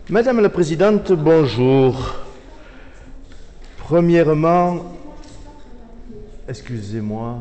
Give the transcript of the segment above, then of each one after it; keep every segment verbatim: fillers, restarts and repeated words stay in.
Madame la Présidente, bonjour. Premièrement, excusez-moi.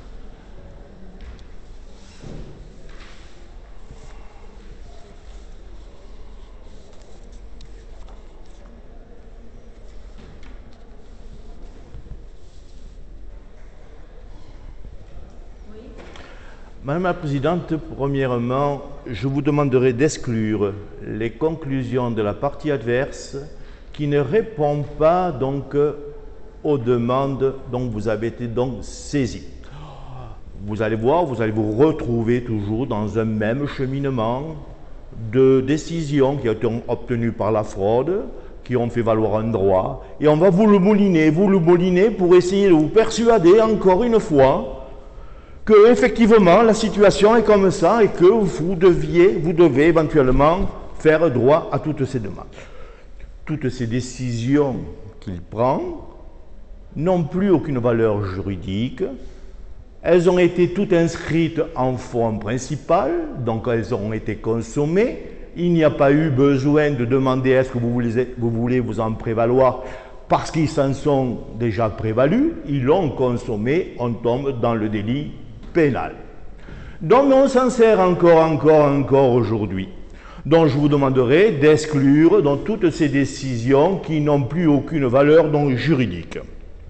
Madame la Présidente, premièrement, je vous demanderai d'exclure les conclusions de la partie adverse qui ne répondent pas donc aux demandes dont vous avez été donc saisis. Vous allez voir, vous allez vous retrouver toujours dans un même cheminement de décisions qui ont été obtenues par la fraude, qui ont fait valoir un droit, et on va vous le mouliner, vous le mouliner pour essayer de vous persuader encore une fois que effectivement la situation est comme ça et que vous deviez, vous devez éventuellement faire droit à toutes ces demandes. Toutes ces décisions qu'il prend n'ont plus aucune valeur juridique. Elles ont été toutes inscrites en fonds principal, donc elles ont été consommées. Il n'y a pas eu besoin de demander est-ce que vous voulez, vous voulez vous en prévaloir parce qu'ils s'en sont déjà prévalus. Ils l'ont consommé, on tombe dans le délit pénal. Donc on s'en sert encore, encore, encore aujourd'hui. Donc je vous demanderai d'exclure dans toutes ces décisions qui n'ont plus aucune valeur donc juridique.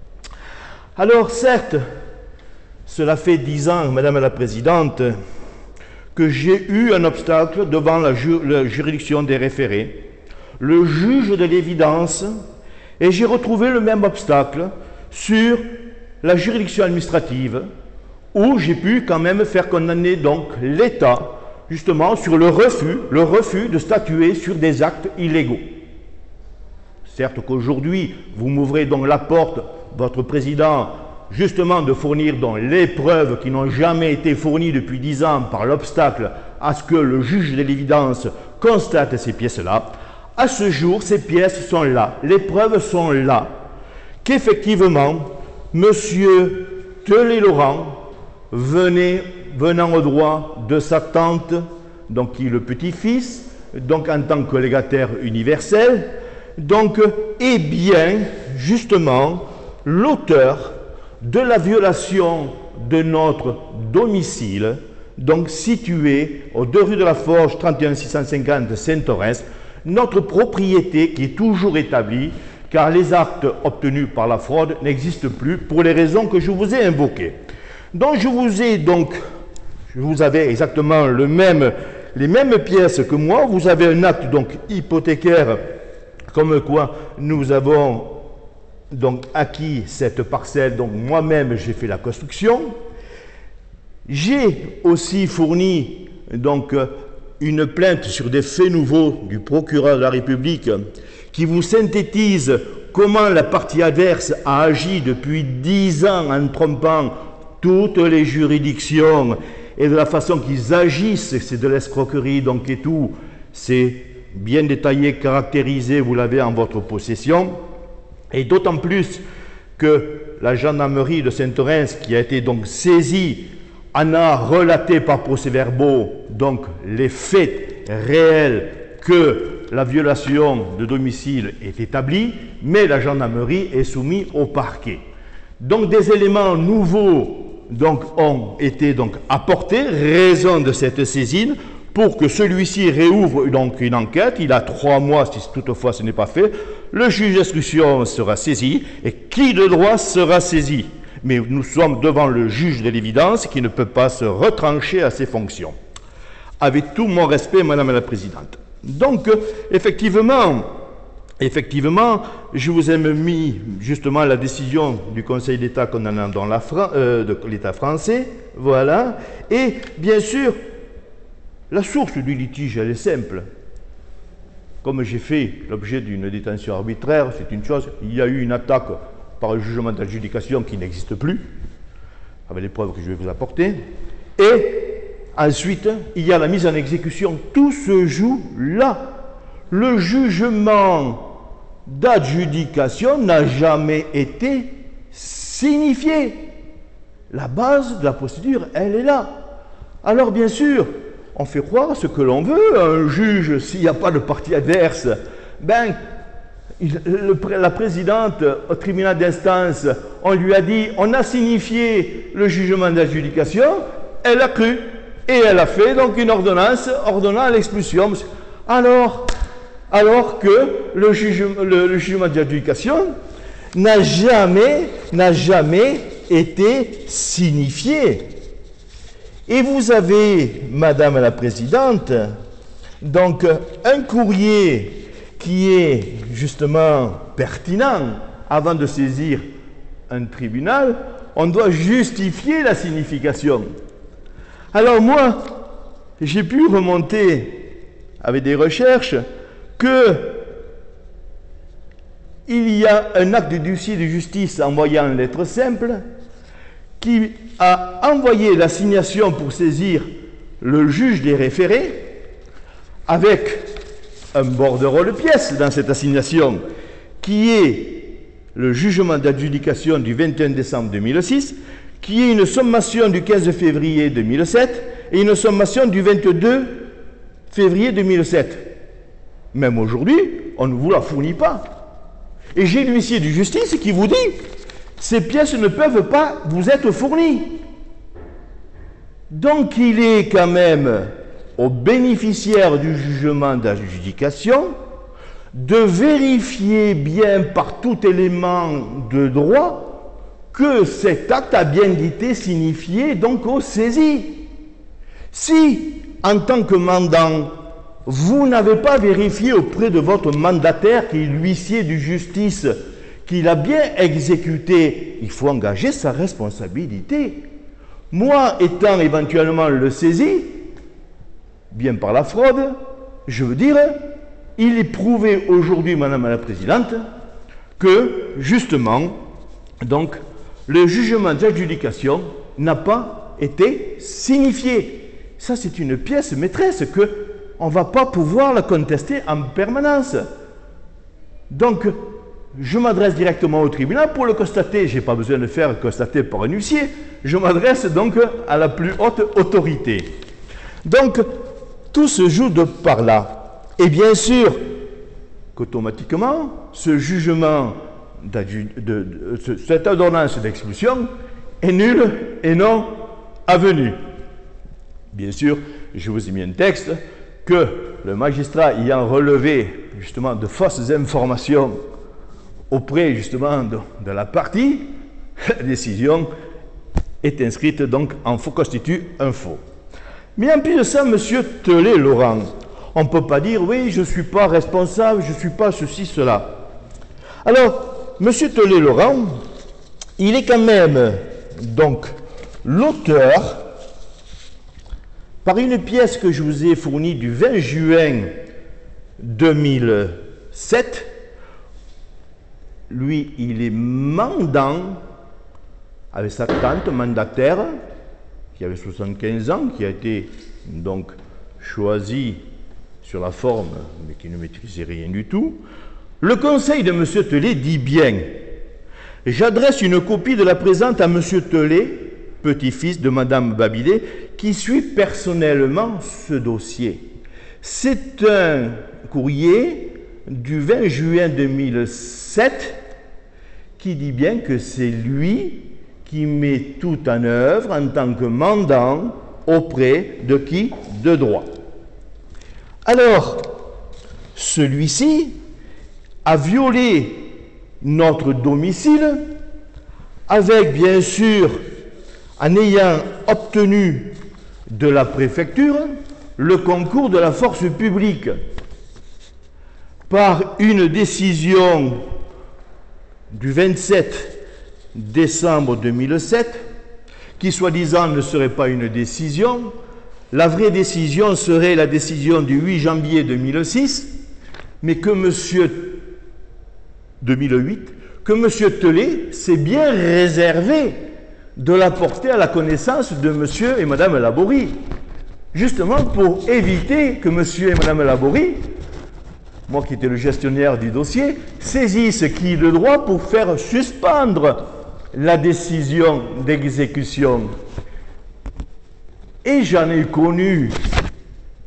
Alors certes, cela fait dix ans, Madame la Présidente, que j'ai eu un obstacle devant la, ju la juridiction des référés, le juge de l'évidence, et j'ai retrouvé le même obstacle sur la juridiction administrative, où j'ai pu quand même faire condamner donc l'État, justement, sur le refus, le refus de statuer sur des actes illégaux. Certes qu'aujourd'hui, vous m'ouvrez donc la porte, votre président, justement de fournir donc les preuves qui n'ont jamais été fournies depuis dix ans par l'obstacle à ce que le juge de l'évidence constate ces pièces-là. À ce jour, ces pièces sont là, les preuves sont là, qu'effectivement, monsieur Tellet-Laurent venait, venant au droit de sa tante, donc qui est le petit-fils, donc en tant que légataire universel, donc est bien justement l'auteur de la violation de notre domicile, donc situé aux deux rue de la Forge, trente et un six cent cinquante Saint-Orens, notre propriété qui est toujours établie, car les actes obtenus par la fraude n'existent plus pour les raisons que je vous ai invoquées. Donc je vous ai donc, vous avez exactement le même, les mêmes pièces que moi, vous avez un acte donc hypothécaire comme quoi nous avons donc acquis cette parcelle, donc moi-même j'ai fait la construction. J'ai aussi fourni donc une plainte sur des faits nouveaux du procureur de la République qui vous synthétise comment la partie adverse a agi depuis dix ans en trompant toutes les juridictions et de la façon qu'ils agissent, c'est de l'escroquerie donc et tout, c'est bien détaillé, caractérisé, vous l'avez en votre possession, et d'autant plus que la gendarmerie de Saint-Orens qui a été donc saisie en a relaté par procès-verbaux donc les faits réels que la violation de domicile est établie, mais la gendarmerie est soumise au parquet. Donc des éléments nouveaux donc, ont été donc apportés, raison de cette saisine, pour que celui-ci réouvre donc une enquête. Il a trois mois, si toutefois ce n'est pas fait. Le juge d'instruction sera saisi, et qui de droit sera saisi? Mais nous sommes devant le juge de l'évidence qui ne peut pas se retrancher à ses fonctions. Avec tout mon respect, Madame la Présidente. Donc, effectivement, Effectivement, je vous ai mis justement la décision du Conseil d'État condamnant dans la Fran- euh, de l'État français, voilà, et bien sûr, la source du litige, elle est simple. Comme j'ai fait l'objet d'une détention arbitraire, c'est une chose, il y a eu une attaque par un jugement d'adjudication qui n'existe plus, avec les preuves que je vais vous apporter, et ensuite, il y a la mise en exécution. Tout se joue là. Le jugement d'adjudication n'a jamais été signifié. La base de la procédure, elle est là. Alors bien sûr, on fait croire ce que l'on veut. Un juge, s'il n'y a pas de partie adverse, ben, il, le, la présidente au tribunal d'instance, on lui a dit, on a signifié le jugement d'adjudication, elle a cru. Et elle a fait donc une ordonnance ordonnant l'expulsion. Alors, alors que le, juge, le, le jugement d'adjudication n'a jamais, n'a jamais été signifié. Et vous avez, Madame la Présidente, donc un courrier qui est justement pertinent avant de saisir un tribunal, on doit justifier la signification. Alors moi, j'ai pu remonter avec des recherches que il y a un acte d'huissier de justice envoyé en lettres simples qui a envoyé l'assignation pour saisir le juge des référés avec un bordereau de pièces dans cette assignation qui est le jugement d'adjudication du vingt et un décembre deux mille six, qui est une sommation du quinze février deux mille sept et une sommation du vingt-deux février deux mille sept. Même aujourd'hui, on ne vous la fournit pas. Et j'ai l'huissier de justice qui vous dit ces pièces ne peuvent pas vous être fournies. Donc il est quand même aux bénéficiaires du jugement d'adjudication de vérifier bien par tout élément de droit que cet acte a bien été signifié donc au saisi. Si, en tant que mandant, vous n'avez pas vérifié auprès de votre mandataire qui est l'huissier de justice qu'il a bien exécuté, il faut engager sa responsabilité. Moi, étant éventuellement le saisi, bien par la fraude, je veux dire, il est prouvé aujourd'hui, Madame la Présidente, que justement, donc, le jugement d'adjudication n'a pas été signifié. Ça, c'est une pièce maîtresse que on ne va pas pouvoir la contester en permanence. Donc, je m'adresse directement au tribunal pour le constater. Je n'ai pas besoin de le faire constater par un huissier. Je m'adresse donc à la plus haute autorité. Donc, tout se joue de par là. Et bien sûr qu'automatiquement, ce jugement, de, de, de, cette ordonnance d'expulsion est nulle et non avenue. Bien sûr, je vous ai mis un texte que le magistrat ayant relevé justement de fausses informations auprès justement de, de la partie, la décision est inscrite donc en faux, constitue un faux. Mais en plus de ça, M. Tellet-Laurent, on ne peut pas dire oui, je ne suis pas responsable, je ne suis pas ceci, cela. Alors, M. Tellet-Laurent, il est quand même donc l'auteur, par une pièce que je vous ai fournie du vingt juin deux mille sept, lui, il est mandant avec sa tante mandataire qui avait soixante-quinze ans, qui a été donc choisie sur la forme, mais qui ne maîtrisait rien du tout. Le conseil de M. Tellet dit bien « J'adresse une copie de la présente à M. Tellet, petit-fils de Mme Babilet, qui suit personnellement ce dossier. » C'est un courrier du vingt juin deux mille sept qui dit bien que c'est lui qui met tout en œuvre en tant que mandant auprès de qui? De droit. Alors, celui-ci a violé notre domicile avec, bien sûr, en ayant obtenu de la préfecture le concours de la force publique par une décision du vingt-sept décembre deux mille sept, qui soi-disant ne serait pas une décision. La vraie décision serait la décision du huit janvier deux mille six, mais que monsieur deux mille huit, que M. Tellet s'est bien réservé de la porter à la connaissance de M. et Mme Laborie, justement pour éviter que M. et Mme Laborie, moi qui étais le gestionnaire du dossier, saisissent qui le droit pour faire suspendre la décision d'exécution. Et j'en ai connu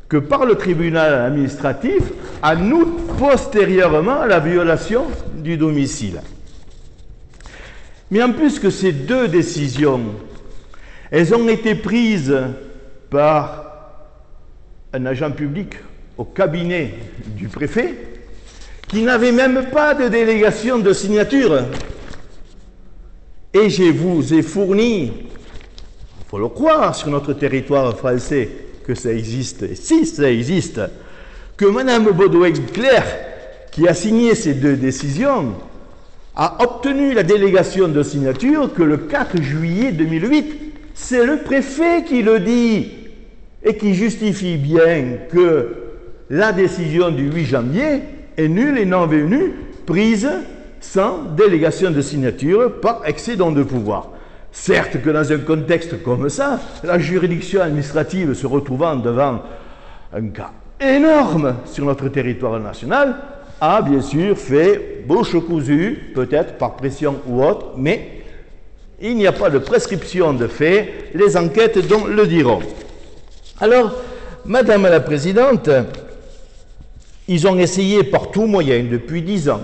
que par le tribunal administratif en août postérieurement à la violation du domicile. Mais en plus que ces deux décisions, elles ont été prises par un agent public au cabinet du préfet qui n'avait même pas de délégation de signature. Et je vous ai fourni, il faut le croire sur notre territoire français, que ça existe, et si ça existe, que Mme Baudouin-Clerc, qui a signé ces deux décisions, a obtenu la délégation de signature que le quatre juillet deux mille huit, c'est le préfet qui le dit et qui justifie bien que la décision du huit janvier est nulle et non venue, prise sans délégation de signature par excédent de pouvoir. Certes que dans un contexte comme ça, la juridiction administrative se retrouvant devant un cas énorme sur notre territoire national, a bien sûr fait bouche cousue, peut-être par pression ou autre, mais il n'y a pas de prescription de fait, les enquêtes donc le diront. Alors, Madame la Présidente, ils ont essayé par tout moyen depuis dix ans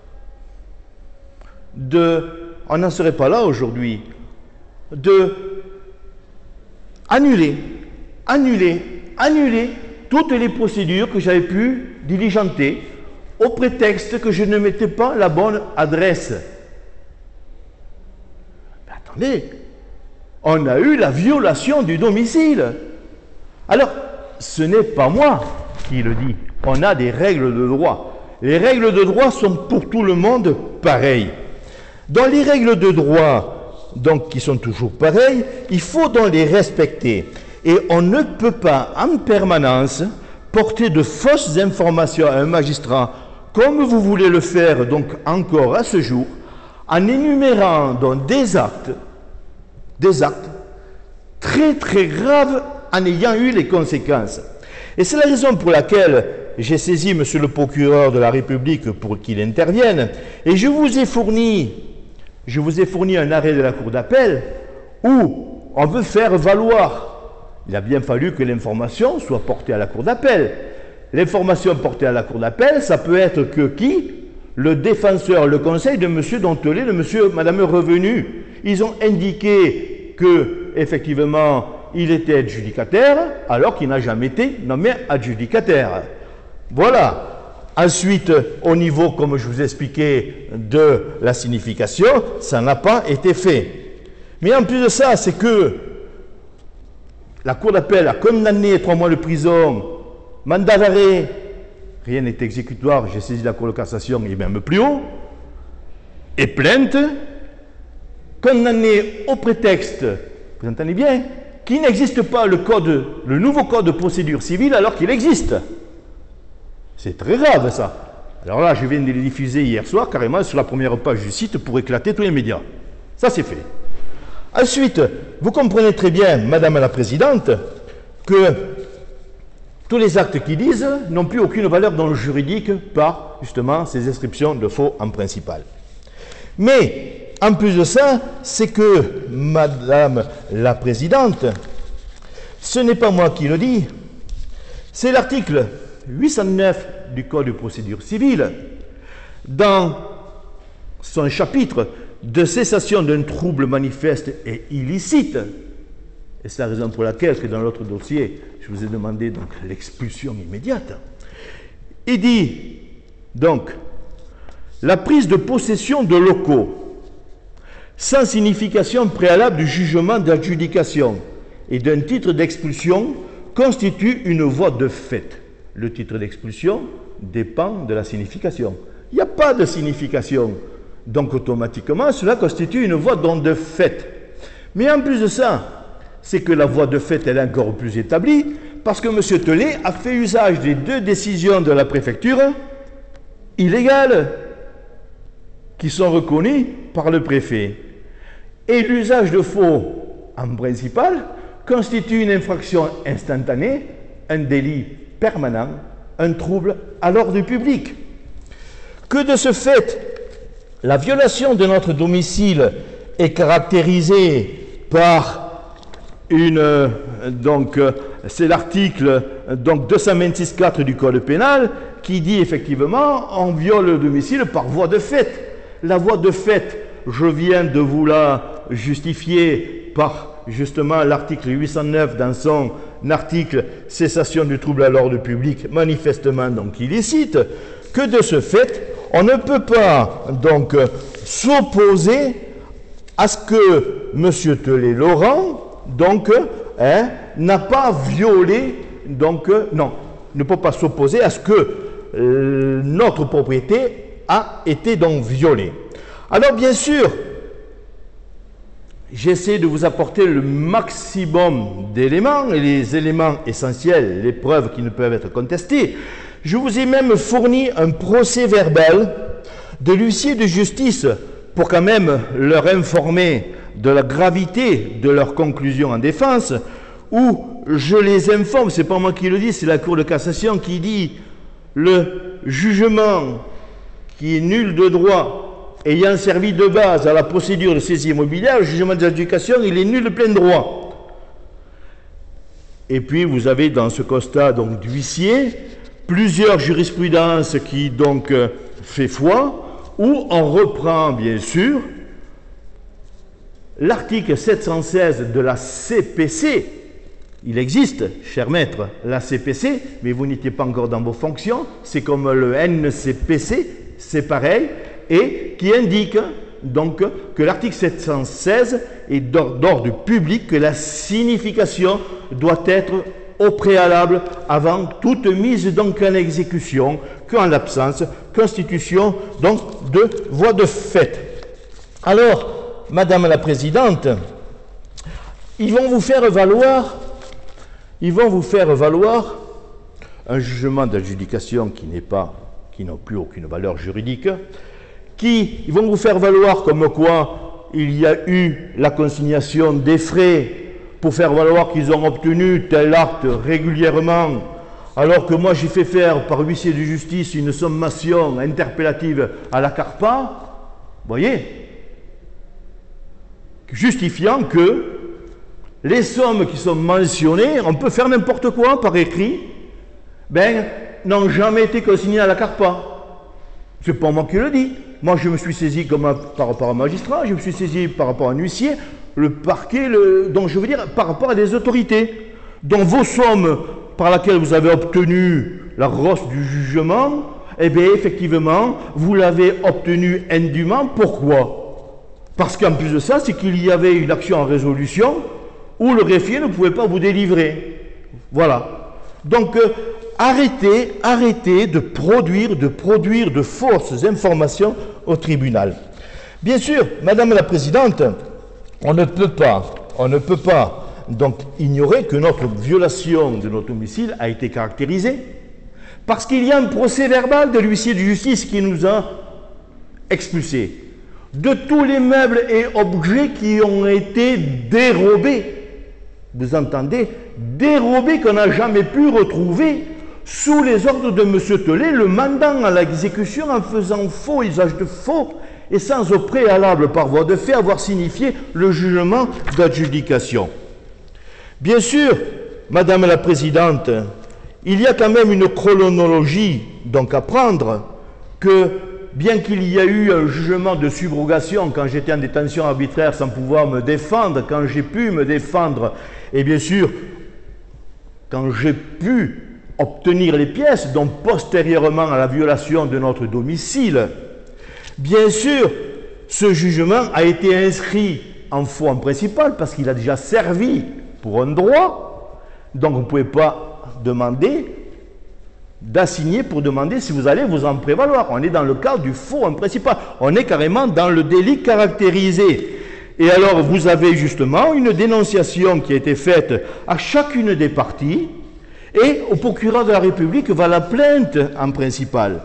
de, on n'en serait pas là aujourd'hui, de annuler, annuler, annuler toutes les procédures que j'avais pu diligenter au prétexte que je ne mettais pas la bonne adresse. Mais attendez, on a eu la violation du domicile. Alors, ce n'est pas moi qui le dis. On a des règles de droit. Les règles de droit sont pour tout le monde pareilles. Dans les règles de droit, donc qui sont toujours pareilles, il faut donc les respecter. Et on ne peut pas en permanence porter de fausses informations à un magistrat, comme vous voulez le faire donc encore à ce jour, en énumérant donc des actes, des actes très très graves en ayant eu les conséquences. Et c'est la raison pour laquelle j'ai saisi Monsieur le procureur de la République pour qu'il intervienne, et je vous ai fourni, je vous ai fourni un arrêt de la Cour d'appel où on veut faire valoir. Il a bien fallu que l'information soit portée à la Cour d'appel. L'information portée à la Cour d'appel, ça peut être que qui? Le défenseur, le conseil de M. Dontelet, de M. Madame Revenu. Ils ont indiqué que, effectivement, il était adjudicataire, alors qu'il n'a jamais été nommé adjudicataire. Voilà. Ensuite, au niveau, comme je vous expliquais, de la signification, ça n'a pas été fait. Mais en plus de ça, c'est que la Cour d'appel a condamné trois mois de prison, mandat d'arrêt, rien n'est exécutoire, j'ai saisi la Cour de cassation et même plus haut, et plainte, condamné au prétexte, vous entendez bien, qu'il n'existe pas le, code, le nouveau code de procédure civile alors qu'il existe. C'est très grave ça. Alors là, je viens de le diffuser hier soir, carrément sur la première page du site pour éclater tous les médias. Ça, c'est fait. Ensuite, vous comprenez très bien, Madame la Présidente, que tous les actes qui disent n'ont plus aucune valeur dans le juridique par, justement, ces inscriptions de faux en principal. Mais, en plus de ça, c'est que, Madame la Présidente, ce n'est pas moi qui le dis, c'est l'article huit cent neuf du Code de procédure civile, dans son chapitre de cessation d'un trouble manifeste et illicite, et c'est la raison pour laquelle que dans l'autre dossier, je vous ai demandé donc l'expulsion immédiate, il dit donc la prise de possession de locaux sans signification préalable du jugement d'adjudication et d'un titre d'expulsion constitue une voie de fait. Le titre d'expulsion dépend de la signification. Il n'y a pas de signification. Donc automatiquement, cela constitue une voie de fait. Mais en plus de ça, c'est que la voie de fait elle est encore plus établie parce que M. Telet a fait usage des deux décisions de la préfecture illégales qui sont reconnues par le préfet. Et l'usage de faux en principal constitue une infraction instantanée, un délit permanent, un trouble à l'ordre public. Que de ce fait, la violation de notre domicile est caractérisée par une, donc, c'est l'article donc deux cent vingt-six point quatre du Code pénal qui dit effectivement on viole le domicile par voie de fait. La voie de fait, je viens de vous la justifier par justement l'article huit cent neuf dans son article cessation du trouble à l'ordre public manifestement donc illicite, que de ce fait on ne peut pas donc s'opposer à ce que M. Tellet-Laurent donc hein, n'a pas violé donc non ne peut pas s'opposer à ce que euh, notre propriété a été donc violée. Alors bien sûr, j'essaie de vous apporter le maximum d'éléments, et les éléments essentiels, les preuves qui ne peuvent être contestées. Je vous ai même fourni un procès verbal de l'huissier de justice pour quand même leur informer de la gravité de leur conclusion en défense, où je les informe, c'est pas moi qui le dis, c'est la Cour de cassation qui dit le jugement qui est nul de droit ayant servi de base à la procédure de saisie immobilière, le jugement d'adjudication, il est nul de plein droit. Et puis vous avez dans ce constat donc d'huissier plusieurs jurisprudences qui donc euh, fait foi, où on reprend bien sûr l'article sept cent seize de la C P C. Il existe, cher maître, la C P C, mais vous n'étiez pas encore dans vos fonctions, c'est comme le N C P C, c'est pareil, et qui indique donc que l'article sept cent seize est d'ordre public, que la signification doit être au préalable avant toute mise donc en exécution, qu'en l'absence, constitution donc de voie de fait. Alors, Madame la Présidente, ils vont vous faire valoir, ils vont vous faire valoir un jugement d'adjudication qui n'est pas, qui n'a plus aucune valeur juridique, qui ils vont vous faire valoir comme quoi il y a eu la consignation des frais pour faire valoir qu'ils ont obtenu tel acte régulièrement, alors que moi j'ai fait faire par huissier de justice une sommation interpellative à la CARPA, vous voyez, justifiant que les sommes qui sont mentionnées, on peut faire n'importe quoi par écrit, ben, n'ont jamais été consignées à la CARPA. C'est pas moi qui le dis. Moi, je me suis saisi comme un, par rapport à un magistrat, je me suis saisi par rapport à un huissier, le parquet, le, donc je veux dire par rapport à des autorités. Donc vos sommes par lesquelles vous avez obtenu la grosse du jugement, eh bien effectivement, vous l'avez obtenu indûment. Pourquoi? Parce qu'en plus de ça, c'est qu'il y avait une action en résolution où le greffier ne pouvait pas vous délivrer. Voilà. Donc, euh, arrêtez, arrêtez de produire, de produire de fausses informations au tribunal. Bien sûr, Madame la Présidente, on ne peut pas, on ne peut pas donc ignorer que notre violation de notre domicile a été caractérisée parce qu'il y a un procès verbal de l'huissier de justice qui nous a expulsés de tous les meubles et objets qui ont été dérobés. Vous entendez? Dérobés qu'on n'a jamais pu retrouver sous les ordres de M. Tellet, le mandant à l'exécution en faisant faux usage de faux et sans au préalable par voie de fait avoir signifié le jugement d'adjudication. Bien sûr, Madame la Présidente, il y a quand même une chronologie donc à prendre, que bien qu'il y ait eu un jugement de subrogation quand j'étais en détention arbitraire sans pouvoir me défendre, quand j'ai pu me défendre, et bien sûr, quand j'ai pu obtenir les pièces, donc postérieurement à la violation de notre domicile, bien sûr, ce jugement a été inscrit en faux en principal parce qu'il a déjà servi pour un droit, donc vous ne pouvez pas demander d'assigner pour demander si vous allez vous en prévaloir. On est dans le cadre du faux en principal, on est carrément dans le délit caractérisé. Et alors vous avez justement une dénonciation qui a été faite à chacune des parties, et au procureur de la République va la plainte en principal.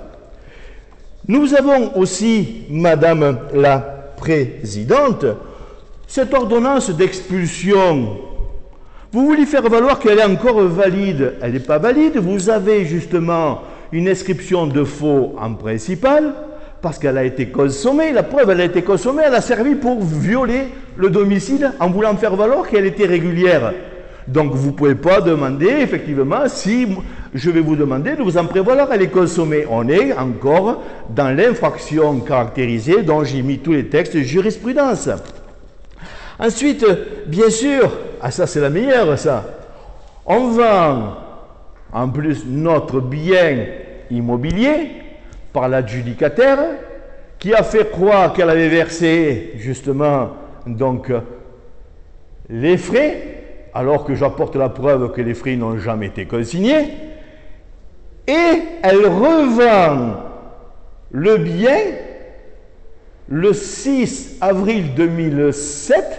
Nous avons aussi, Madame la Présidente, cette ordonnance d'expulsion. Vous voulez faire valoir qu'elle est encore valide. Elle n'est pas valide. Vous avez justement une inscription de faux en principal parce qu'elle a été consommée. La preuve, elle a été consommée. Elle a servi pour violer le domicile en voulant faire valoir qu'elle était régulière. Donc vous ne pouvez pas demander, effectivement, si je vais vous demander de vous en prévaloir à les consommer. On est encore dans l'infraction caractérisée dont j'ai mis tous les textes de jurisprudence. Ensuite, bien sûr, ah ça c'est la meilleure ça, on vend en plus notre bien immobilier par l'adjudicataire qui a fait croire qu'elle avait versé justement donc les frais, alors que j'apporte la preuve que les frais n'ont jamais été consignés, et elle revend le bien le six avril deux mille sept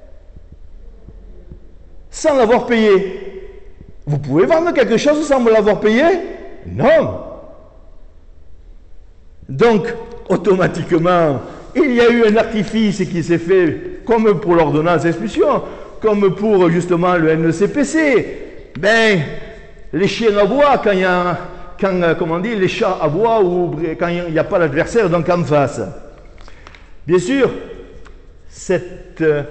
sans l'avoir payé. Vous pouvez vendre quelque chose sans me l'avoir payé? Non. Donc, automatiquement, il y a eu un artifice qui s'est fait, comme pour l'ordonnance d'expulsion, comme pour justement le N C P C. Ben, les chiens aboient quand il y a, quand, comment on dit, les chats aboient ou quand il n'y a pas l'adversaire, donc en face. Bien sûr, cette euh,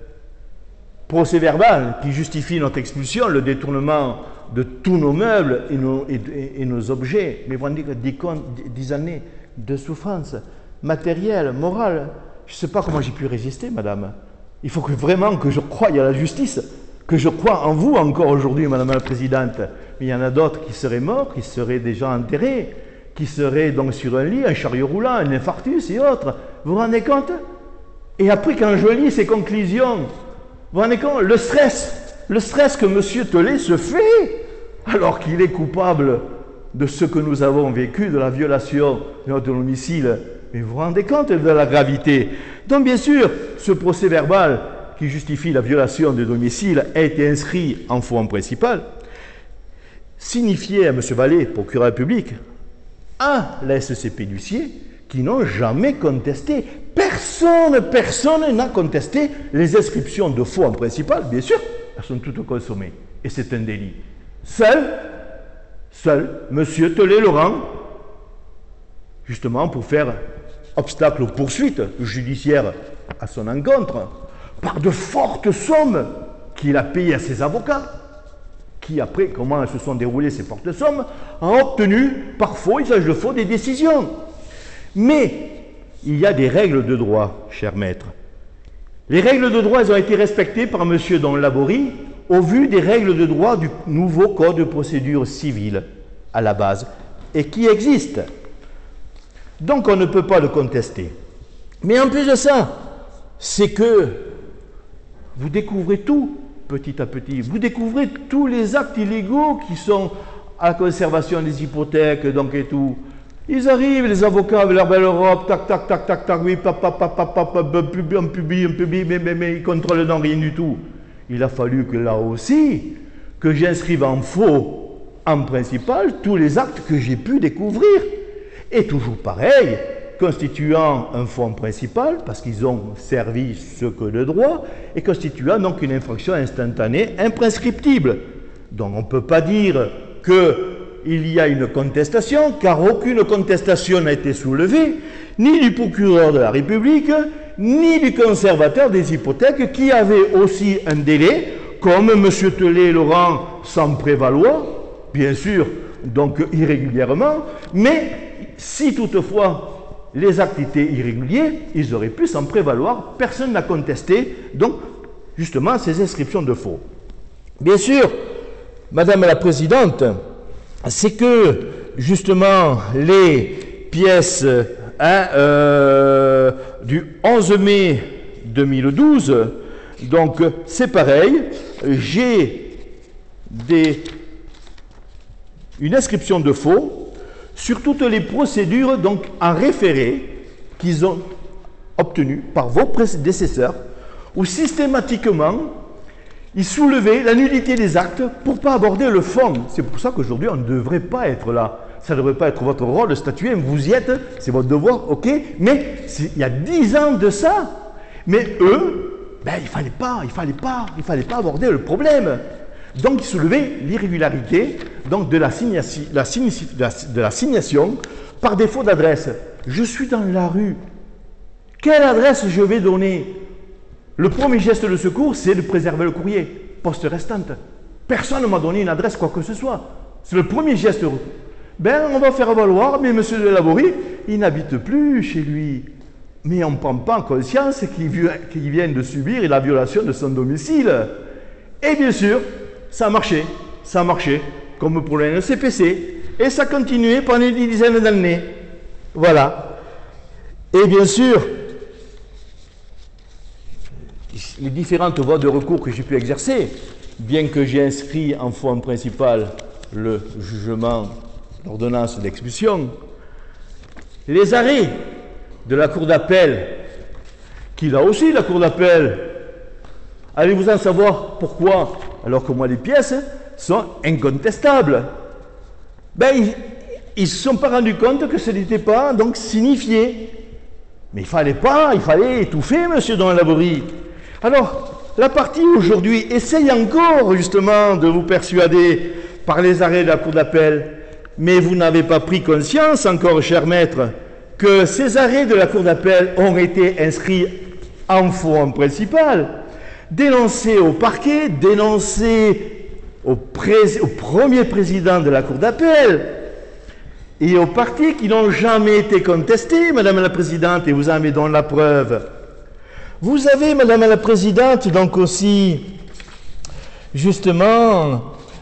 procès-verbal qui justifie notre expulsion, le détournement de tous nos meubles et nos, et, et, et nos objets, mais vous rendez compte, dix, dix années de souffrance matérielle, morale, je ne sais pas comment j'ai pu résister, madame. Il faut que vraiment que je croie à la justice, que je croie en vous encore aujourd'hui, madame la présidente. Mais il y en a d'autres qui seraient morts, qui seraient déjà enterrés, qui seraient donc sur un lit, un chariot roulant, un infarctus et autres. Vous vous rendez compte? Et après, quand je lis ces conclusions, vous vous rendez compte? Le stress, le stress que M. Thollet se fait, alors qu'il est coupable de ce que nous avons vécu, de la violation de notre domicile. Mais vous vous rendez compte de la gravité? Donc bien sûr, ce procès verbal qui justifie la violation de domicile a été inscrit en forme principale, signifié à M. Vallée, procureur public, à la S C P d'huissier, qui n'ont jamais contesté. Personne, personne n'a contesté les inscriptions de faux en principal. Bien sûr, elles sont toutes consommées. Et c'est un délit. Seul, seul, M. Thollet-Laurent, justement pour faire obstacle aux poursuites judiciaires à son encontre, par de fortes sommes qu'il a payées à ses avocats, qui après, comment se sont déroulées ces fortes sommes, a obtenu par faux, usage de faux, des décisions. Mais il y a des règles de droit, cher maître. Les règles de droit, elles ont été respectées par M. Don Laborie au vu des règles de droit du nouveau Code de procédure civile à la base, et qui existent. Donc on ne peut pas le contester. Mais en plus de ça, c'est que vous découvrez tout, petit à petit. Vous découvrez tous les actes illégaux qui sont à la conservation des hypothèques, donc et tout. Ils arrivent, les avocats avec leur belle Europe, tac, tac, tac, tac, tac, oui, papa, papa, papa, un public, un public, un public, mais, mais, mais ils contrôlent non rien du tout. Il a fallu que là aussi, que j'inscrive en faux, en principal, tous les actes que j'ai pu découvrir. Et toujours pareil, constituant un faux principal, parce qu'ils ont servi ce que de droit, et constituant donc une infraction instantanée imprescriptible. Donc on ne peut pas dire qu'il y a une contestation, car aucune contestation n'a été soulevée, ni du procureur de la République, ni du conservateur des hypothèques, qui avait aussi un délai, comme M. Thollet-Laurent s'en prévaloir, bien sûr, donc irrégulièrement, mais si toutefois les actes étaient irréguliers, ils auraient pu s'en prévaloir, personne n'a contesté, donc justement ces inscriptions de faux. Bien sûr, Madame la Présidente, c'est que justement les pièces hein, euh, du onze mai deux mille douze, donc c'est pareil, j'ai des, une inscription de faux sur toutes les procédures donc en référé qu'ils ont obtenues par vos prédécesseurs, où systématiquement ils soulevaient la nullité des actes pour ne pas aborder le fond. C'est pour ça qu'aujourd'hui on ne devrait pas être là. Ça ne devrait pas être votre rôle de statuer, vous y êtes, c'est votre devoir, ok, mais il y a dix ans de ça. Mais eux, ben, il ne fallait pas, il fallait pas, il fallait pas aborder le problème. Donc, il soulevait l'irrégularité donc de, la signation, la signi- de la signation par défaut d'adresse. Je suis dans la rue. Quelle adresse je vais donner? Le premier geste de secours, c'est de préserver le courrier. postes restantes. Personne ne m'a donné une adresse, quoi que ce soit. C'est le premier geste. Ben, on va faire valoir, mais M. de Laborie, il n'habite plus chez lui. Mais on ne prend pas en conscience qu'il vient de subir la violation de son domicile. Et bien sûr, ça a marché. Ça a marché, comme pour le N C P C. Et ça a continué pendant une dizaine d'années. Voilà. Et bien sûr, les différentes voies de recours que j'ai pu exercer, bien que j'ai inscrit en forme principale le jugement, l'ordonnance d'expulsion, les arrêts de la Cour d'appel, qui là aussi, la Cour d'appel, allez-vous en savoir pourquoi, alors que moi les pièces sont incontestables. Ben, ils ne se sont pas rendus compte que ce n'était pas donc signifié. Mais il ne fallait pas, il fallait étouffer, monsieur Don Laborie. Alors, la partie aujourd'hui essaye encore justement de vous persuader par les arrêts de la Cour d'appel, mais vous n'avez pas pris conscience encore, cher maître, que ces arrêts de la Cour d'appel ont été inscrits en forum principal, dénoncés au parquet, dénoncés au, pré- au premier président de la Cour d'appel et aux parties qui n'ont jamais été contestés, Madame la Présidente, et vous en avez donc la preuve. Vous avez, Madame la Présidente, donc aussi, justement,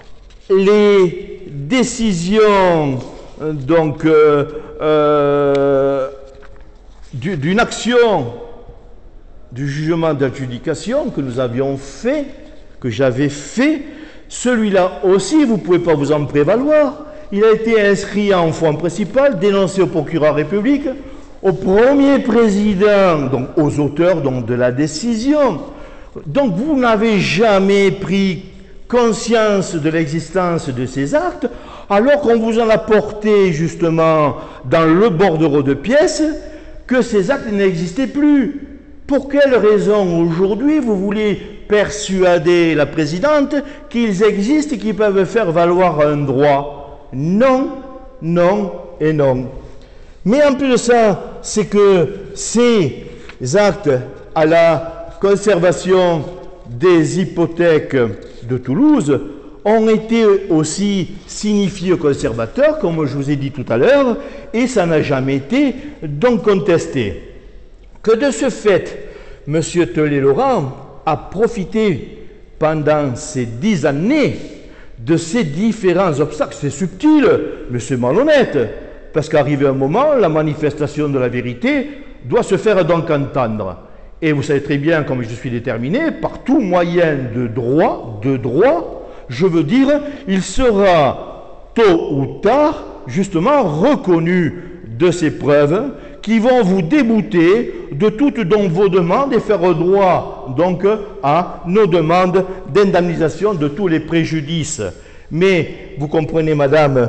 les décisions donc euh, euh, d'une action du jugement d'adjudication que nous avions fait, que j'avais fait. Celui-là aussi, vous ne pouvez pas vous en prévaloir. Il a été inscrit en forme principale, dénoncé au procureur République, au premier président, donc aux auteurs donc, de la décision. Donc vous n'avez jamais pris conscience de l'existence de ces actes, alors qu'on vous en a porté justement dans le bordereau de pièces que ces actes n'existaient plus. Pour quelle raison aujourd'hui vous voulez persuader la présidente qu'ils existent et qu'ils peuvent faire valoir un droit? Non, non et non. Mais en plus de ça, c'est que ces actes à la conservation des hypothèques de Toulouse ont été aussi signifiés aux conservateurs, comme je vous ai dit tout à l'heure, et ça n'a jamais été donc contesté. Que de ce fait, M. Tellez-Laurent a profité pendant ces dix années de ces différents obstacles. C'est subtil, mais c'est malhonnête, parce qu'arrivé un moment, la manifestation de la vérité doit se faire donc entendre. Et vous savez très bien, comme je suis déterminé, par tout moyen de droit, de droit, je veux dire, il sera tôt ou tard, justement, reconnu de ces preuves qui vont vous débouter de toutes donc vos demandes et faire droit donc à nos demandes d'indemnisation de tous les préjudices. Mais vous comprenez, madame,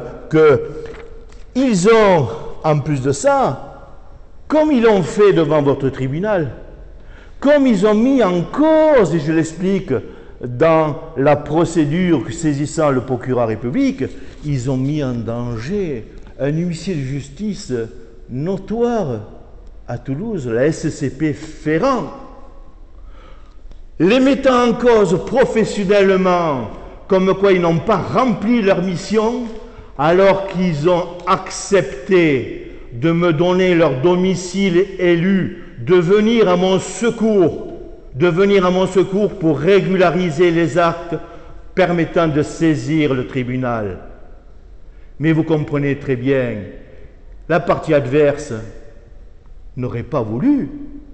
qu'ils ont, en plus de ça, comme ils l'ont fait devant votre tribunal, comme ils ont mis en cause, et je l'explique, dans la procédure saisissant le procureur République, ils ont mis en danger un huissier de justice notoire à Toulouse, la S C P Ferrand, les mettant en cause professionnellement, comme quoi ils n'ont pas rempli leur mission, alors qu'ils ont accepté de me donner leur domicile élu, de venir à mon secours, de venir à mon secours pour régulariser les actes permettant de saisir le tribunal. Mais vous comprenez très bien, la partie adverse n'aurait pas voulu.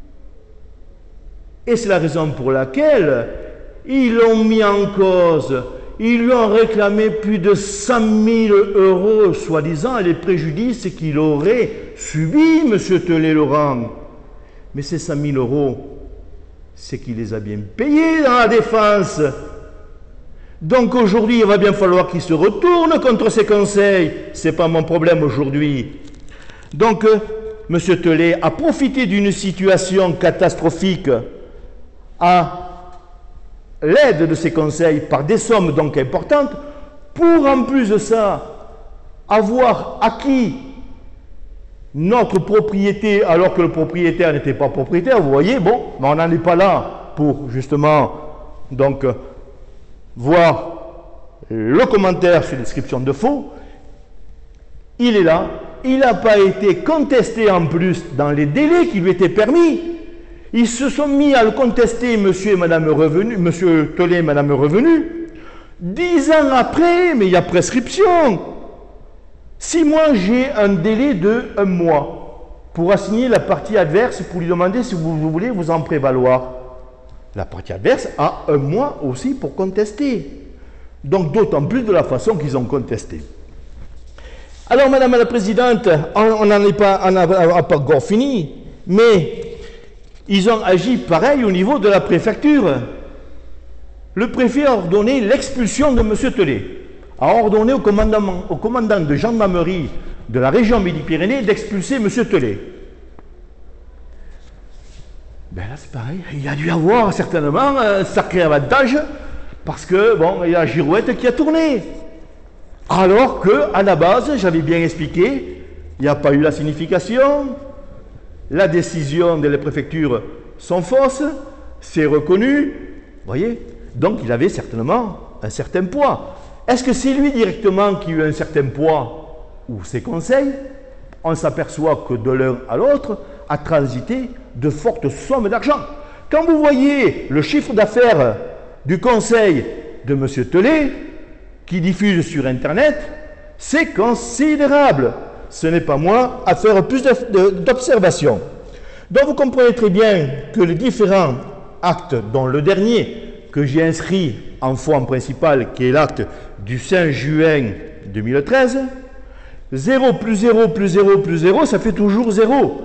Et c'est la raison pour laquelle ils l'ont mis en cause. Ils lui ont réclamé plus de cent mille euros, soi-disant, les préjudices qu'il aurait subis, M. Tellez-Laurent. Mais ces cent mille euros, c'est qu'il les a bien payés dans la défense. Donc aujourd'hui, il va bien falloir qu'il se retourne contre ses conseils. Ce n'est pas mon problème aujourd'hui. Donc, euh, M. Tellez a profité d'une situation catastrophique à l'aide de ses conseils par des sommes donc importantes pour, en plus de ça, avoir acquis notre propriété alors que le propriétaire n'était pas propriétaire. Vous voyez, bon, mais on n'en est pas là pour justement donc voir le commentaire sur l'inscription de faux, il est là, il n'a pas été contesté en plus dans les délais qui lui étaient permis. Ils se sont mis à le contester, monsieur et madame Revenu, monsieur Thollet et madame Revenu, dix ans après, mais il y a prescription. Si moi j'ai un délai de un mois pour assigner la partie adverse, pour lui demander si vous, vous voulez vous en prévaloir, la partie adverse a un mois aussi pour contester. Donc d'autant plus de la façon qu'ils ont contesté. Alors madame la présidente, on n'en est pas, on n'a pas encore fini, mais ils ont agi pareil au niveau de la préfecture. Le préfet a ordonné l'expulsion de M. Thollet, a ordonné au commandant, au commandant de gendarmerie de la région Midi-Pyrénées d'expulser M. Thollet. Ben là c'est pareil, il a dû avoir certainement un sacré avantage parce que bon, il y a la girouette qui a tourné. Alors que à la base, j'avais bien expliqué, il n'y a pas eu la signification, la décision de la préfecture sont fausses, c'est reconnu, vous voyez, donc il avait certainement un certain poids. Est-ce que c'est lui directement qui a eu un certain poids ou ses conseils? On s'aperçoit que de l'un à l'autre a transité de fortes sommes d'argent. Quand vous voyez le chiffre d'affaires du conseil de M. Thollet, qui diffuse sur Internet, c'est considérable. Ce n'est pas moi à faire plus d'observations. Donc vous comprenez très bien que les différents actes, dont le dernier que j'ai inscrit en forme principale, qui est l'acte du cinq juin deux mille treize, zéro plus zéro plus zéro plus zéro, ça fait toujours zéro.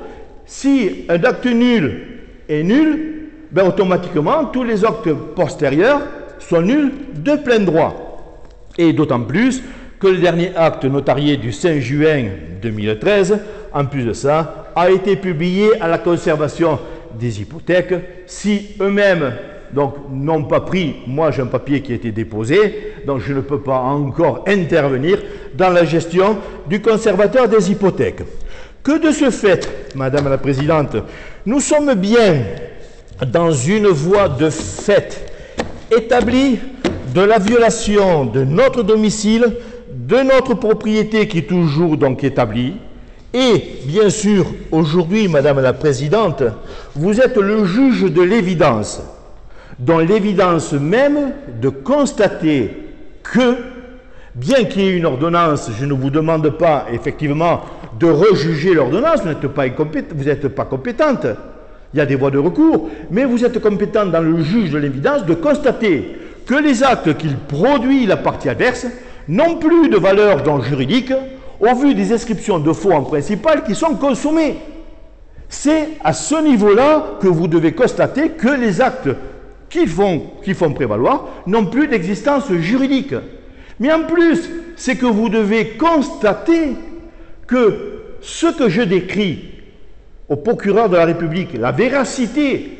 Si un acte nul est nul, ben automatiquement tous les actes postérieurs sont nuls de plein droit. Et d'autant plus que le dernier acte notarié du cinq juin deux mille treize, en plus de ça, a été publié à la conservation des hypothèques. Si eux-mêmes donc n'ont pas pris, moi j'ai un papier qui a été déposé, donc je ne peux pas encore intervenir dans la gestion du conservateur des hypothèques. Que de ce fait, Madame la Présidente, nous sommes bien dans une voie de fait établie de la violation de notre domicile, de notre propriété qui est toujours donc établie. Et bien sûr, aujourd'hui, Madame la Présidente, vous êtes le juge de l'évidence, dont l'évidence même de constater que, bien qu'il y ait une ordonnance, je ne vous demande pas effectivement de rejuger l'ordonnance, vous n'êtes pas incompétente, vous n'êtes pas compétente, il y a des voies de recours, mais vous êtes compétente dans le juge de l'évidence de constater que les actes qu'il produit la partie adverse n'ont plus de valeur donc juridique au vu des inscriptions de faux en principal qui sont consommées. C'est à ce niveau-là que vous devez constater que les actes qu'ils font, qu'ils font prévaloir n'ont plus d'existence juridique. Mais en plus, c'est que vous devez constater que ce que je décris au procureur de la République, la véracité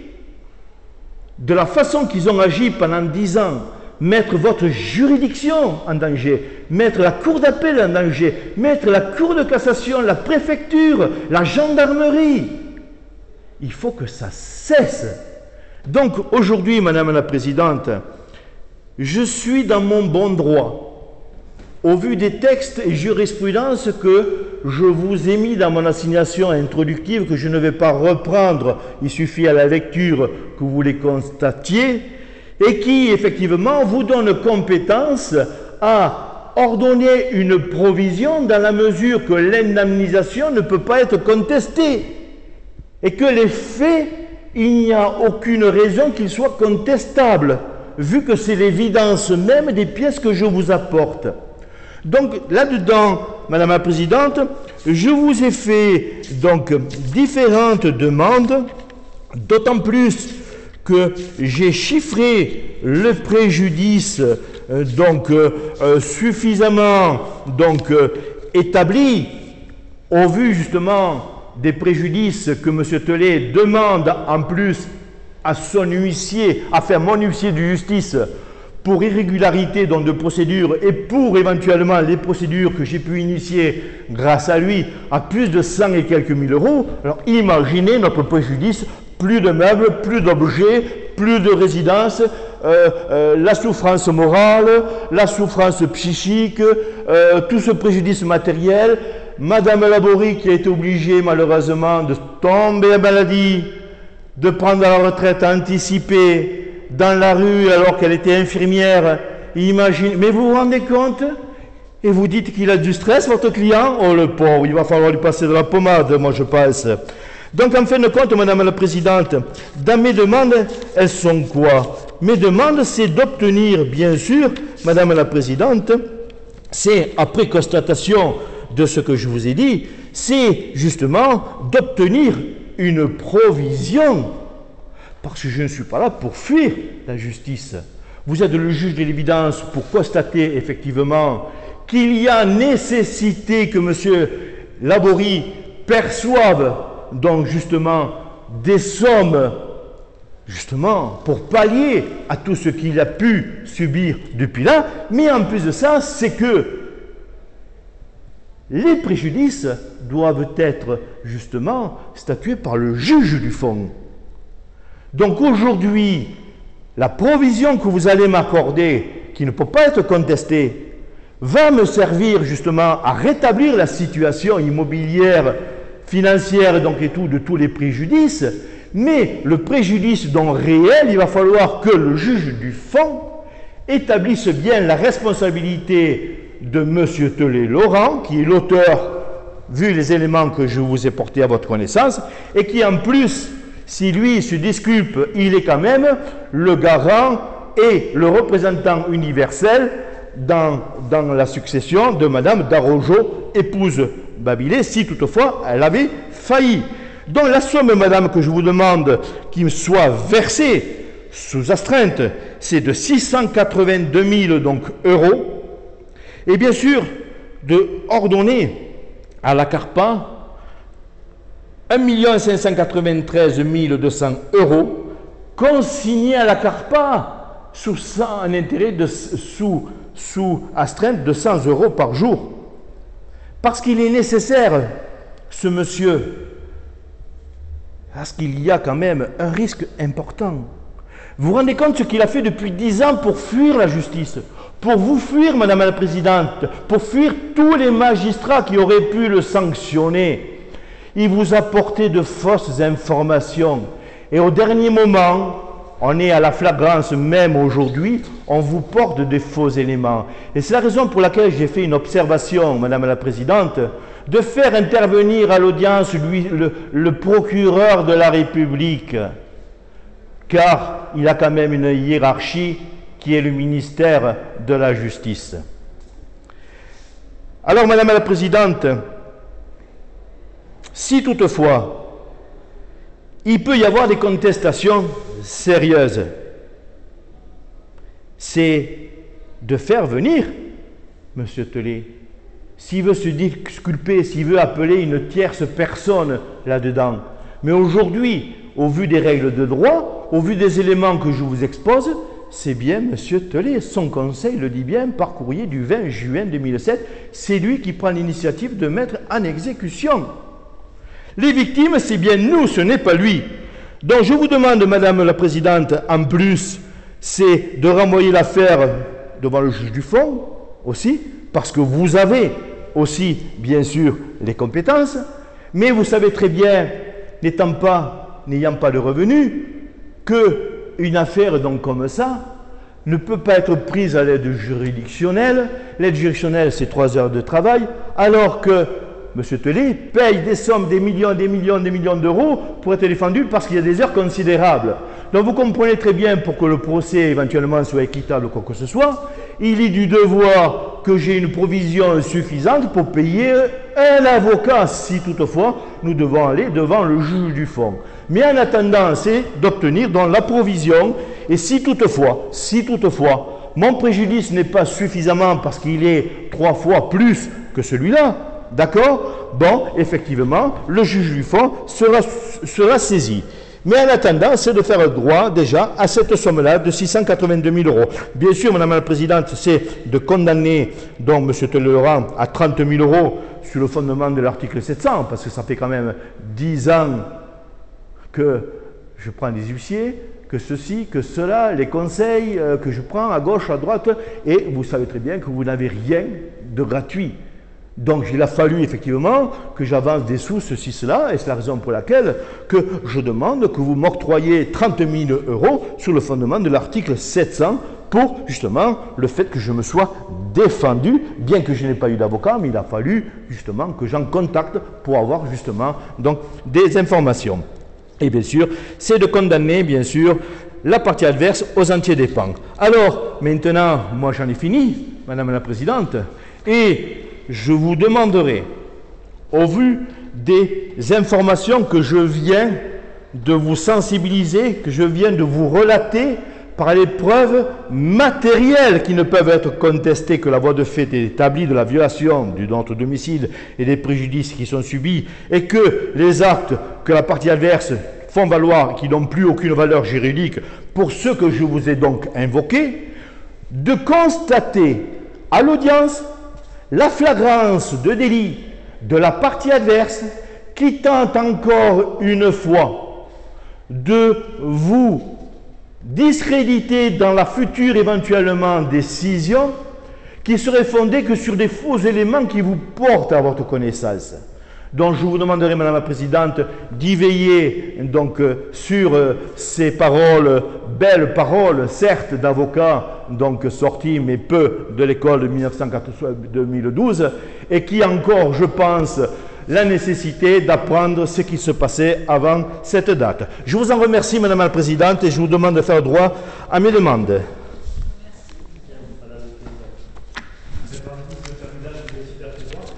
de la façon qu'ils ont agi pendant dix ans, mettre votre juridiction en danger, mettre la cour d'appel en danger, mettre la cour de cassation, la préfecture, la gendarmerie. Il faut que ça cesse. Donc aujourd'hui, Madame la Présidente, je suis dans mon bon droit, au vu des textes et jurisprudences que je vous ai mis dans mon assignation introductive, que je ne vais pas reprendre, il suffit à la lecture que vous les constatiez, et qui effectivement vous donne compétence à ordonner une provision dans la mesure que l'indemnisation ne peut pas être contestée, et que les faits, il n'y a aucune raison qu'ils soient contestables, vu que c'est l'évidence même des pièces que je vous apporte. Donc là-dedans, Madame la Présidente, je vous ai fait donc différentes demandes, d'autant plus que j'ai chiffré le préjudice euh, donc euh, suffisamment donc euh, établi au vu justement des préjudices que M. Thollet demande en plus à son huissier, à faire mon huissier de justice pour irrégularité donc de procédure et pour éventuellement les procédures que j'ai pu initier grâce à lui à plus de cent et quelques mille euros. Alors imaginez notre préjudice, plus de meubles, plus d'objets, plus de résidences, euh, euh, la souffrance morale, la souffrance psychique, euh, tout ce préjudice matériel. Madame Laborie qui a été obligée malheureusement de tomber en maladie, de prendre la retraite anticipée dans la rue alors qu'elle était infirmière. Imagine, mais vous vous rendez compte? Et vous dites qu'il a du stress, votre client? Oh le pauvre, il va falloir lui passer de la pommade, moi je pense. Donc en fin de compte, Madame la Présidente, dans mes demandes, elles sont quoi? Mes demandes, c'est d'obtenir, bien sûr, Madame la Présidente, c'est après constatation de ce que je vous ai dit, c'est justement d'obtenir une provision, parce que je ne suis pas là pour fuir la justice. Vous êtes le juge de l'évidence pour constater effectivement qu'il y a nécessité que M. Laborie perçoive donc justement des sommes justement pour pallier à tout ce qu'il a pu subir depuis là, mais en plus de ça, c'est que les préjudices doivent être justement statués par le juge du fond. Donc aujourd'hui, la provision que vous allez m'accorder, qui ne peut pas être contestée, va me servir justement à rétablir la situation immobilière, financière donc et tout, de tous les préjudices, mais le préjudice donc réel, il va falloir que le juge du fond établisse bien la responsabilité de M. Tellet-Laurent, qui est l'auteur, vu les éléments que je vous ai portés à votre connaissance, et qui en plus, si lui se disculpe, il est quand même le garant et le représentant universel dans, dans la succession de Mme Darojo, épouse Babilé, si toutefois elle avait failli. Donc la somme, Madame, que je vous demande qu'il me soit versée sous astreinte, c'est de six cent quatre-vingt-deux mille donc, euros. Et bien sûr, de ordonner à la CARPA un million cinq cent quatre-vingt-treize mille deux cents euros consignés à la CARPA sous un intérêt de, sous, sous astreinte de cent euros par jour. Parce qu'il est nécessaire, ce monsieur, parce qu'il y a quand même un risque important. Vous vous rendez compte ce qu'il a fait depuis dix ans pour fuir la justice, pour vous fuir, Madame la Présidente, pour fuir tous les magistrats qui auraient pu le sanctionner. Il vous a porté de fausses informations. Et au dernier moment, on est à la flagrance même aujourd'hui, on vous porte des faux éléments. Et c'est la raison pour laquelle j'ai fait une observation, Madame la Présidente, de faire intervenir à l'audience lui, le, le procureur de la République, car il a quand même une hiérarchie qui est le ministère de la Justice. Alors, Madame la Présidente, si toutefois il peut y avoir des contestations sérieuses, c'est de faire venir M. Tellet. S'il veut se disculper, s'il veut appeler une tierce personne là-dedans. Mais aujourd'hui, au vu des règles de droit, au vu des éléments que je vous expose, c'est bien M. Tellet. Son conseil le dit bien par courrier du vingt juin deux mille sept. C'est lui qui prend l'initiative de mettre en exécution. Les victimes, c'est bien nous, ce n'est pas lui. Donc je vous demande, Madame la Présidente, en plus, c'est de renvoyer l'affaire devant le juge du fond aussi, parce que vous avez aussi, bien sûr, les compétences, mais vous savez très bien, n'étant pas, n'ayant pas de revenus, qu'une affaire donc comme ça ne peut pas être prise à l'aide juridictionnelle. L'aide juridictionnelle, c'est trois heures de travail, alors que M. Tellet paye des sommes, des millions, des millions, des millions d'euros pour être défendu parce qu'il y a des heures considérables. Donc vous comprenez très bien, pour que le procès éventuellement soit équitable ou quoi que ce soit, il est du devoir que j'ai une provision suffisante pour payer un avocat, si toutefois nous devons aller devant le juge du fond. Mais en attendant, c'est d'obtenir donc la provision, et si toutefois, si toutefois, mon préjudice n'est pas suffisamment parce qu'il est trois fois plus que celui-là, d'accord? Bon, effectivement, le juge du fond sera, sera saisi. Mais en attendant, c'est de faire droit déjà à cette somme-là de six cent quatre-vingt-deux mille euros. Bien sûr, Madame la Présidente, c'est de condamner donc M. Tellet-Laurent à trente mille euros sur le fondement de l'article sept cents, parce que ça fait quand même dix ans que je prends des huissiers, que ceci, que cela, les conseils euh, que je prends à gauche, à droite, et vous savez très bien que vous n'avez rien de gratuit. Donc il a fallu effectivement que j'avance des sous, ceci, cela, et c'est la raison pour laquelle que je demande que vous m'octroyiez trente mille euros sur le fondement de l'article sept cents pour justement le fait que je me sois défendu, bien que je n'ai pas eu d'avocat, mais il a fallu justement que j'en contacte pour avoir justement donc des informations. Et bien sûr, c'est de condamner bien sûr la partie adverse aux entiers dépens. Alors maintenant, moi j'en ai fini, Madame la Présidente, et je vous demanderai, au vu des informations que je viens de vous sensibiliser, que je viens de vous relater par les preuves matérielles qui ne peuvent être contestées, que la voie de fait est établie de la violation de notre domicile et des préjudices qui sont subis, et que les actes que la partie adverse font valoir, qui n'ont plus aucune valeur juridique, pour ce que je vous ai donc invoqué, de constater à l'audience la flagrance de délit de la partie adverse qui tente encore une fois de vous discréditer dans la future éventuellement décision qui serait fondée que sur des faux éléments qui vous portent à votre connaissance. Donc je vous demanderai, Madame la Présidente, d'y veiller donc, euh, sur euh, ces paroles, belles paroles, certes d'avocats donc sortis, mais peu de l'école de mille neuf cent deux mille douze, et qui encore, je pense, la nécessité d'apprendre ce qui se passait avant cette date. Je vous en remercie, Madame la Présidente, et je vous demande de faire droit à mes demandes.